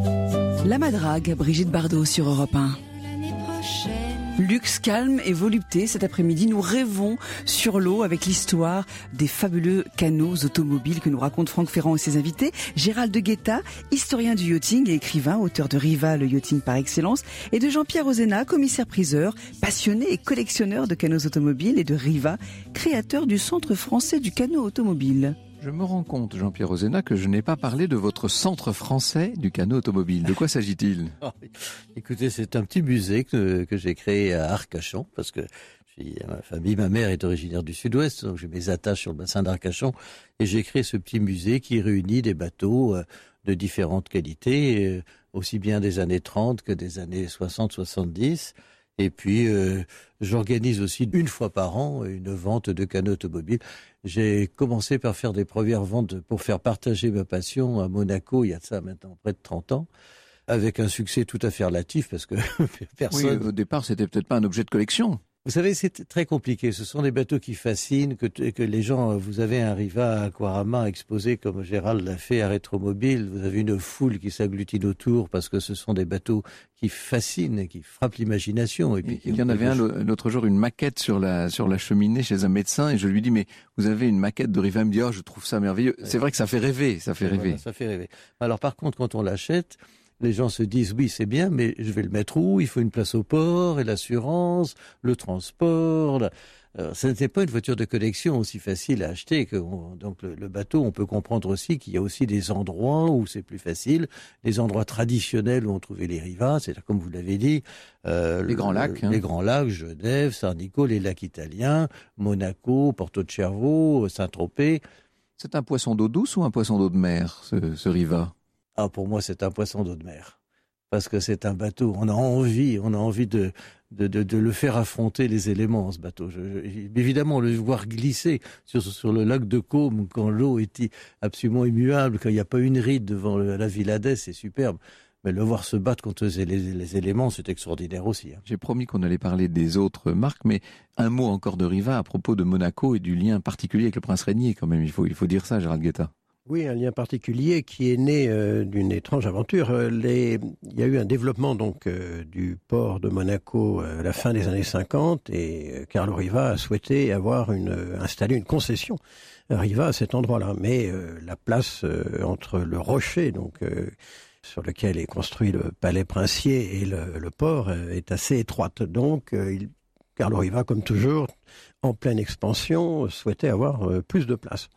La Madrague, Brigitte Bardot sur Europe un. L'année prochaine, Luxe, calme et volupté. Cet après-midi, nous rêvons sur l'eau avec l'histoire des fabuleux canots automobiles que nous raconte Franck Ferrand et ses invités. Gérald de Guetta, historien du yachting et écrivain, auteur de Riva, le yachting par excellence, et de Jean-Pierre Ozena, commissaire-priseur, passionné et collectionneur de canots automobiles, et de Riva, créateur du Centre français du canot automobile. Je me rends compte, Jean-Pierre Ozena, que je n'ai pas parlé de votre centre français du canot automobile. De quoi s'agit-il? Oh, écoutez, c'est un petit musée que, que j'ai créé à Arcachon, parce que j'ai, ma famille, ma mère est originaire du Sud-Ouest, donc j'ai mes attaches sur le bassin d'Arcachon, et j'ai créé ce petit musée qui réunit des bateaux euh, de différentes qualités, euh, aussi bien des années trente que des années soixante soixante-dix. Et puis, euh, j'organise aussi une fois par an une vente de canots automobiles. J'ai commencé par faire des premières ventes pour faire partager ma passion à Monaco, il y a de ça maintenant près de trente ans, avec un succès tout à fait relatif, parce que personne... Oui, au départ, c'était peut-être pas un objet de collection. Vous savez, c'est très compliqué. Ce sont des bateaux qui fascinent, que, que les gens... Vous avez un Riva Aquarama exposé comme Gérald l'a fait à Rétromobile. Vous avez une foule qui s'agglutine autour parce que ce sont des bateaux qui fascinent, qui frappent l'imagination. Et puis, il y en avait un l'autre jour, une maquette sur la, sur la cheminée chez un médecin, et je lui dis, mais vous avez une maquette de Riva? Il me dit, oh, je trouve ça merveilleux. Ouais. C'est vrai que ça fait rêver, ça fait rêver. Voilà, ça fait rêver. Alors par contre, quand on l'achète, les gens se disent, oui, c'est bien, mais je vais le mettre où? Il faut une place au port, et l'assurance, le transport. La... Alors, ça n'était pas une voiture de collection aussi facile à acheter. Que on... Donc le, le bateau, on peut comprendre aussi qu'il y a aussi des endroits où c'est plus facile, des endroits traditionnels où on trouvait les Rivas, c'est-à-dire comme vous l'avez dit, euh, les le, grands lacs, le, hein. les grands lacs, Genève, Sarnico, les lacs italiens, Monaco, Porto de Cervo, Saint-Tropez. C'est un poisson d'eau douce ou un poisson d'eau de mer, ce, ce Riva? Ah, pour moi, c'est un poisson d'eau de mer. Parce que c'est un bateau, on a envie, on a envie de, de, de, de le faire affronter les éléments, ce bateau. Je, je, évidemment, le voir glisser sur, sur le lac de Caume, quand l'eau est absolument immuable, quand il n'y a pas une ride devant le, la Villa d'Est, c'est superbe. Mais le voir se battre contre les, les éléments, c'est extraordinaire aussi. Hein. J'ai promis qu'on allait parler des autres marques, mais un mot encore de Riva à propos de Monaco et du lien particulier avec le prince régnier, quand même. Il faut, il faut dire ça, Gérald Guetta. Oui, un lien particulier qui est né euh, d'une étrange aventure. Euh, les... Il y a eu un développement donc euh, du port de Monaco euh, à la fin des années cinquante, et euh, Carlo Riva a souhaité avoir une, euh, installé une concession Riva à cet endroit-là. Mais euh, la place euh, entre le rocher, donc euh, sur lequel est construit le palais princier, et le, le port euh, est assez étroite. Donc, euh, il... Carlo Riva, comme toujours, en pleine expansion, souhaitait avoir euh, plus de place.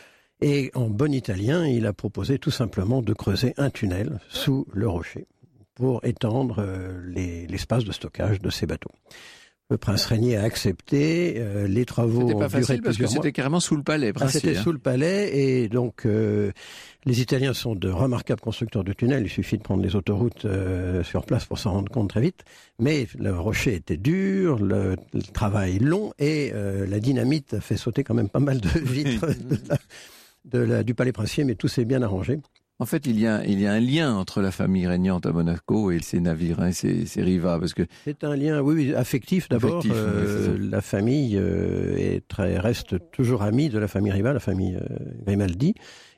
Et en bon italien, il a proposé tout simplement de creuser un tunnel sous le rocher pour étendre euh, les, l'espace de stockage de ces bateaux. Le prince régnier a accepté, euh, les travaux C'était pas ont duré facile parce que plusieurs mois. c'était carrément sous le palais Ah, c'était princier. sous le palais, et donc euh, les Italiens sont de remarquables constructeurs de tunnels. Il suffit de prendre les autoroutes euh, sur place pour s'en rendre compte très vite. Mais le rocher était dur, le, le travail long, et euh, la dynamite a fait sauter quand même pas mal de vitres de la, de la, du palais princier, mais tout s'est bien arrangé. En fait, il y a, il y a un lien entre la famille régnante à Monaco et ses navires, hein, ses, ses Riva, parce que c'est un lien, oui, oui affectif d'abord. Affectif, euh, oui, la famille euh, est très, reste toujours amie de la famille Riva, la famille euh, Grimaldi,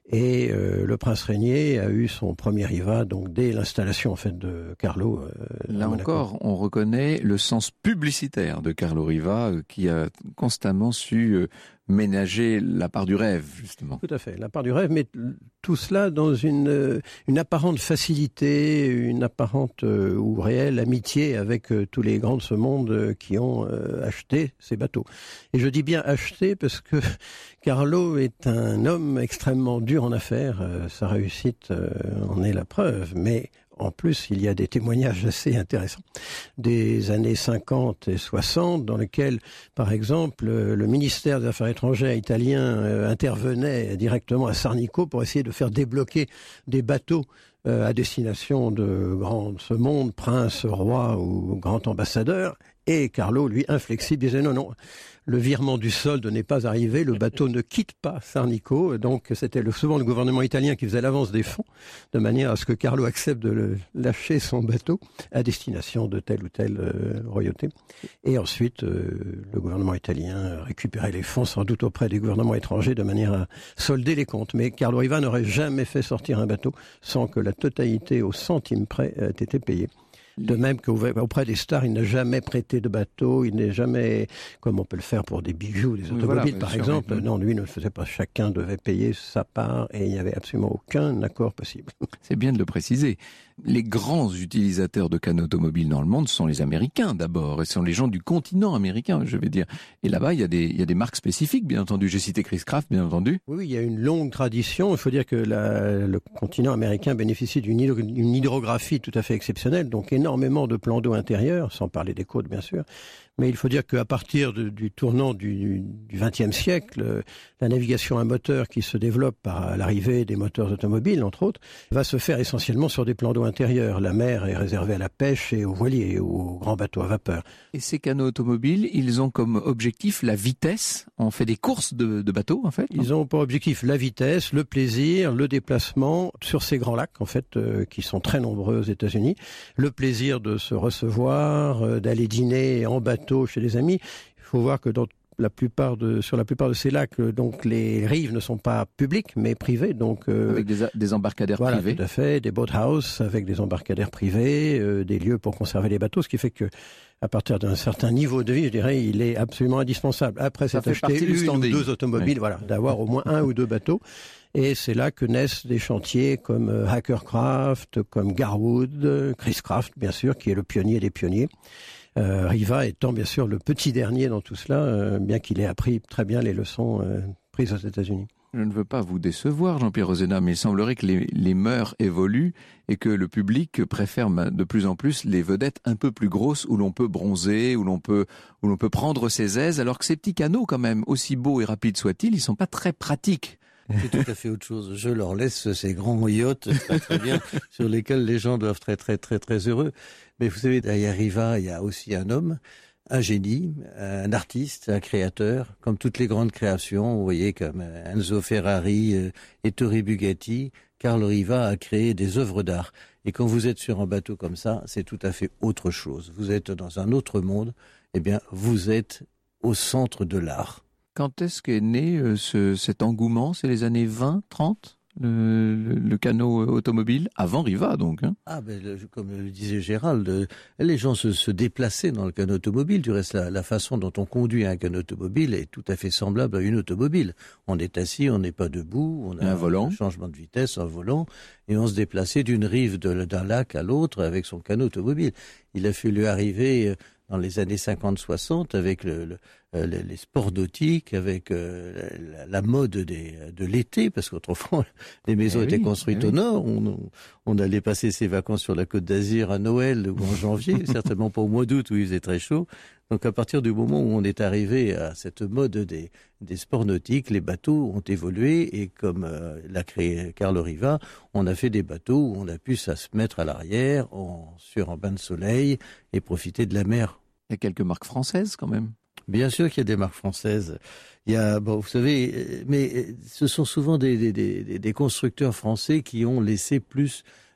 Et euh, le prince Régnier a eu son premier Riva, donc dès l'installation en fait de Carlo. Euh, Là encore, on reconnaît le sens publicitaire de Carlo Riva, euh, qui a constamment su euh, ménager la part du rêve, justement. Tout à fait, la part du rêve, mais tout cela dans une, une apparente facilité, une apparente euh, ou réelle amitié avec euh, tous les grands de ce monde euh, qui ont euh, acheté ces bateaux. Et je dis bien acheté parce que Carlo est un homme extrêmement dur en affaires, euh, sa réussite euh, en est la preuve, mais en plus, il y a des témoignages assez intéressants des années cinquante et soixante dans lesquels, par exemple, le ministère des Affaires étrangères italien euh, intervenait directement à Sarnico pour essayer de faire débloquer des bateaux euh, à destination de grands de ce monde, princes, rois ou grands ambassadeurs. Et Carlo, lui, inflexible, disait non, non, le virement du solde n'est pas arrivé, le bateau ne quitte pas Sarnico. Donc c'était le, souvent le gouvernement italien qui faisait l'avance des fonds, de manière à ce que Carlo accepte de le, lâcher son bateau à destination de telle ou telle euh, royauté. Et ensuite, euh, le gouvernement italien récupérait les fonds, sans doute auprès des gouvernements étrangers, de manière à solder les comptes. Mais Carlo Riva n'aurait jamais fait sortir un bateau sans que la totalité au centime près ait été payée. De même qu'auprès des stars, il n'a jamais prêté de bateau, il n'est jamais, comme on peut le faire pour des bijoux, des automobiles oui, voilà, par sûr, exemple. Oui. Non, lui ne le faisait pas. Chacun devait payer sa part et il n'y avait absolument aucun accord possible. C'est bien de le préciser. Les grands utilisateurs de canaux automobiles dans le monde sont les Américains d'abord, et ce sont les gens du continent américain, je vais dire. Et là-bas, il y a des, il y a des marques spécifiques, bien entendu. J'ai cité Chris Craft, bien entendu. Oui, oui, il y a une longue tradition. Il faut dire que la, le continent américain bénéficie d'une hydro, une hydrographie tout à fait exceptionnelle, donc énormément de plans d'eau intérieurs, sans parler des côtes, bien sûr. Mais il faut dire qu'à partir de, du tournant du vingtième siècle, la navigation à moteur qui se développe par l'arrivée des moteurs automobiles, entre autres, va se faire essentiellement sur des plans d'eau intérieurs. La mer est réservée à la pêche et aux voiliers, aux grands bateaux à vapeur. Et ces canaux automobiles, ils ont comme objectif la vitesse. On fait des courses de, de bateaux, en fait. Ils ont pour objectif la vitesse, le plaisir, le déplacement sur ces grands lacs, en fait, euh, qui sont très nombreux aux États-Unis. Le plaisir de se recevoir, euh, d'aller dîner en bateau chez des amis. Il faut voir que dans la plupart de, sur la plupart de ces lacs, donc les rives ne sont pas publiques mais privées. Donc, euh, avec des, des embarcadères voilà, privés. Tout à fait, des boathouses avec des embarcadères privés, euh, des lieux pour conserver les bateaux, ce qui fait que à partir d'un certain niveau de vie, je dirais, il est absolument indispensable. Après s'être acheté une ou deux automobiles, oui. Voilà, d'avoir au moins un ou deux bateaux. Et c'est là que naissent des chantiers comme euh, Hackercraft, comme Garwood, euh, Chris Craft, bien sûr, qui est le pionnier des pionniers. Euh, Riva étant bien sûr le petit dernier dans tout cela, euh, bien qu'il ait appris très bien les leçons euh, prises aux États-Unis. Je ne veux pas vous décevoir, Jean-Pierre Rosena, mais il semblerait que les, les mœurs évoluent et que le public préfère de plus en plus les vedettes un peu plus grosses où l'on peut bronzer, où l'on peut, où l'on peut prendre ses aises, alors que ces petits canaux, quand même, aussi beaux et rapides soient-ils, ils sont pas très pratiques. C'est tout à fait autre chose. Je leur laisse ces grands yachts très très bien sur lesquels les gens doivent être très très très très heureux. Mais vous savez, derrière Riva, il y a aussi un homme, un génie, un artiste, un créateur, comme toutes les grandes créations. Vous voyez, comme Enzo Ferrari, Ettore Bugatti, Carlo Riva a créé des œuvres d'art. Et quand vous êtes sur un bateau comme ça, c'est tout à fait autre chose. Vous êtes dans un autre monde. Eh bien, vous êtes au centre de l'art. Quand est-ce qu'est né euh, ce, cet engouement? C'est les années vingt, trente, le, le, le canot automobile, avant Riva donc. Hein. Ah ben, le, comme le disait Gérald, euh, les gens se, se déplaçaient dans le canot automobile. Du reste, la, la façon dont on conduit un canot automobile est tout à fait semblable à une automobile. On est assis, on n'est pas debout, on a un volant, un changement de vitesse, un volant, et on se déplaçait d'une rive de, d'un lac à l'autre avec son canot automobile. Il a fallu arriver euh, dans les années cinquante soixante avec le, le Euh, les, les sports nautiques, avec euh, la, la mode des, de l'été, parce qu'autrefois les maisons eh étaient oui, construites eh au oui. nord, on, on allait passer ses vacances sur la Côte d'Azur à Noël ou en janvier, certainement pas au mois d'août où il faisait très chaud. Donc à partir du moment où on est arrivé à cette mode des, des sports nautiques, les bateaux ont évolué et comme euh, l'a créé Carlo Riva, on a fait des bateaux où on a pu ça, se mettre à l'arrière en, sur un bain de soleil et profiter de la mer. Il y a quelques marques françaises quand même. Bien sûr qu'il y a des marques françaises. Il y a, bon, vous savez, mais ce sont souvent des, des, des, des constructeurs français qui ont laissé plus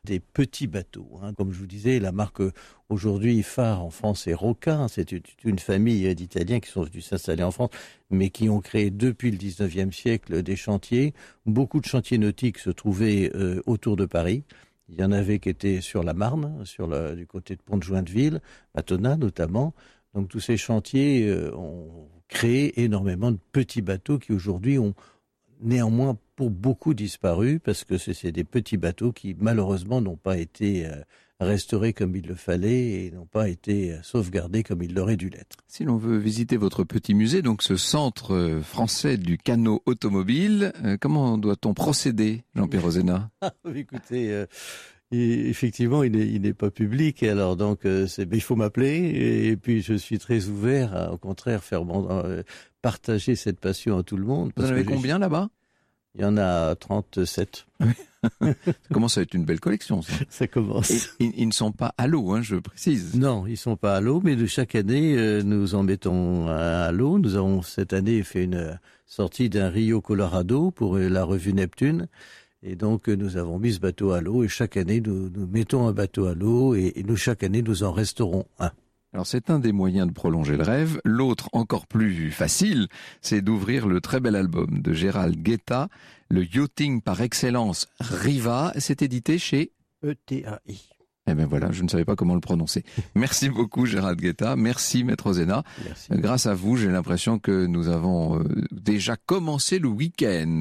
des petits bateaux. Hein. Comme je vous disais, la marque aujourd'hui phare en France est Roca. C'est une famille d'Italiens qui sont venus s'installer en France, mais qui ont créé depuis le dix-neuvième siècle des chantiers. Beaucoup de chantiers nautiques se trouvaient euh, autour de Paris. Il y en avait qui étaient sur la Marne, sur le, du côté de Pont-de-Joinville, Matona notamment. Donc tous ces chantiers euh, ont créé énormément de petits bateaux qui aujourd'hui ont néanmoins pour beaucoup disparu, parce que c'est des petits bateaux qui malheureusement n'ont pas été euh, restaurés comme il le fallait et n'ont pas été euh, sauvegardés comme il l'aurait dû l'être. Si l'on veut visiter votre petit musée, donc ce centre euh, français du canot automobile, euh, comment doit-on procéder, Jean-Pierre Ozena? Ah, écoutez, euh, et effectivement, il n'est il n'est pas public, alors donc euh, c'est, il faut m'appeler, et puis je suis très ouvert à, au contraire, faire euh, partager cette passion à tout le monde. Vous en avez combien là-bas? Il y en a trente-sept. Ça commence à être une belle collection, ça. Ça commence. Et, ils, ils ne sont pas à l'eau, hein, je précise. Non, ils ne sont pas à l'eau, mais de chaque année, euh, nous en mettons à l'eau. Nous avons cette année fait une sortie d'un Rio Colorado pour la revue Neptune. Et donc, nous avons mis ce bateau à l'eau, et chaque année, nous, nous mettons un bateau à l'eau, et, et nous, chaque année, nous en restaurons un. Alors c'est un des moyens de prolonger le rêve. L'autre, encore plus facile, c'est d'ouvrir le très bel album de Gérald Guetta, le yachting par excellence Riva. C'est édité chez E T A I. Eh bien voilà, je ne savais pas comment le prononcer. Merci beaucoup Gérald Guetta, merci Maître Ozena. Merci. Grâce à vous, j'ai l'impression que nous avons déjà commencé le week-end.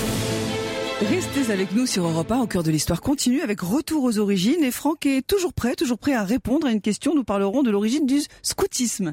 Restez avec nous sur Europe un, au cœur de l'histoire continue, avec Retour aux origines. Et Franck est toujours prêt, toujours prêt à répondre à une question. Nous parlerons de l'origine du scoutisme.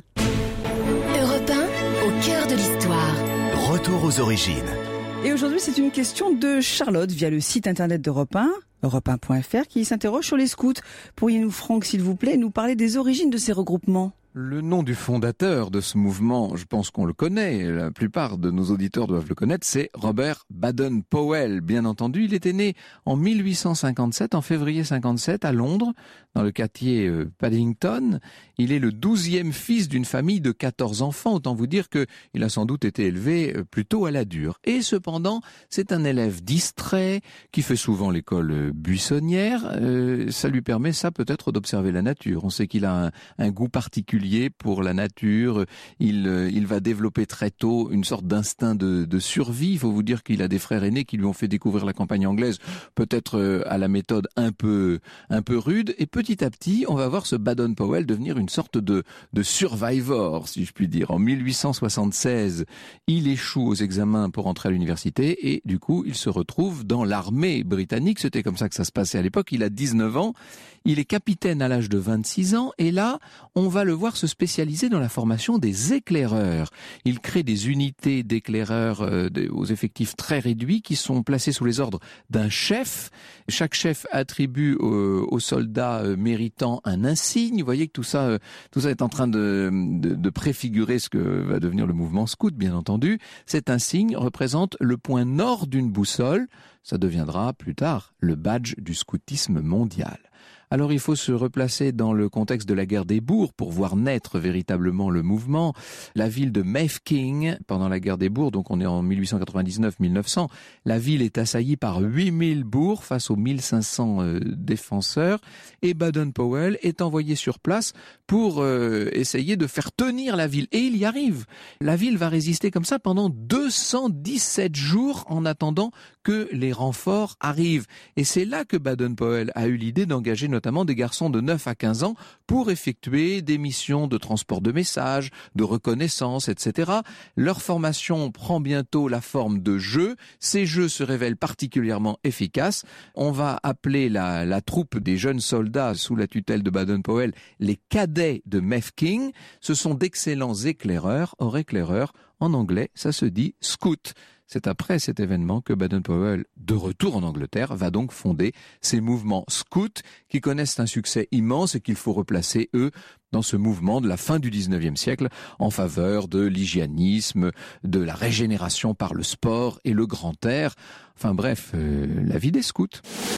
Europe un, au cœur de l'histoire. Retour aux origines. Et aujourd'hui, c'est une question de Charlotte via le site internet d'Europe un, europe un point f r, qui s'interroge sur les scouts. Pourriez-nous, Franck, s'il vous plaît, nous parler des origines de ces regroupements ? Le nom du fondateur de ce mouvement, je pense qu'on le connaît, la plupart de nos auditeurs doivent le connaître, c'est Robert Baden-Powell. Bien entendu, il était né en mille huit cent cinquante-sept, en février cinquante-sept, à Londres, dans le quartier Paddington. Il est le douzième fils d'une famille de quatorze enfants, autant vous dire qu'il a sans doute été élevé plutôt à la dure. Et cependant, c'est un élève distrait, qui fait souvent l'école buissonnière. Euh, ça lui permet, ça peut-être, d'observer la nature. On sait qu'il a un, un goût particulier pour la nature. Il, il va développer très tôt une sorte d'instinct de, de survie. Il faut vous dire qu'il a des frères aînés qui lui ont fait découvrir la campagne anglaise, peut-être à la méthode un peu, un peu rude. Et petit à petit, on va voir ce Baden-Powell devenir une sorte de, de survivor, si je puis dire. En mille huit cent soixante-seize, il échoue aux examens pour entrer à l'université et du coup, il se retrouve dans l'armée britannique. C'était comme ça que ça se passait à l'époque. Il a dix-neuf ans. Il est capitaine à l'âge de vingt-six ans et là, on va le voir se spécialiser dans la formation des éclaireurs. Il crée des unités d'éclaireurs euh, aux effectifs très réduits qui sont placés sous les ordres d'un chef. Chaque chef attribue euh, aux soldats euh, méritants un insigne. Vous voyez que tout ça, euh, tout ça est en train de, de, de préfigurer ce que va devenir le mouvement scout, bien entendu. Cet insigne représente le point nord d'une boussole. Ça deviendra plus tard le badge du scoutisme mondial. Alors il faut se replacer dans le contexte de la guerre des bourgs pour voir naître véritablement le mouvement. La ville de Mafeking, pendant la guerre des bourgs, donc on est en mille huit cent quatre-vingt-dix-neuf mille neuf cents, la ville est assaillie par huit mille bourgs face aux mille cinq cents euh, défenseurs et Baden-Powell est envoyé sur place pour euh, essayer de faire tenir la ville. Et il y arrive. La ville va résister comme ça pendant deux cent dix-sept jours en attendant que les renforts arrivent. Et c'est là que Baden-Powell a eu l'idée d'engager notamment des garçons de neuf à quinze ans pour effectuer des missions de transport de messages, de reconnaissance, et cetera. Leur formation prend bientôt la forme de jeux. Ces jeux se révèlent particulièrement efficaces. On va appeler la, la troupe des jeunes soldats sous la tutelle de Baden-Powell les cadets de Mafeking. Ce sont d'excellents éclaireurs. Or, éclaireurs, en anglais, ça se dit scout. C'est après cet événement que Baden-Powell, de retour en Angleterre, va donc fonder ces mouvements scouts qui connaissent un succès immense et qu'il faut replacer, eux, dans ce mouvement de la fin du dix-neuvième siècle en faveur de l'hygiénisme, de la régénération par le sport et le grand air. Enfin bref, euh, la vie des scouts.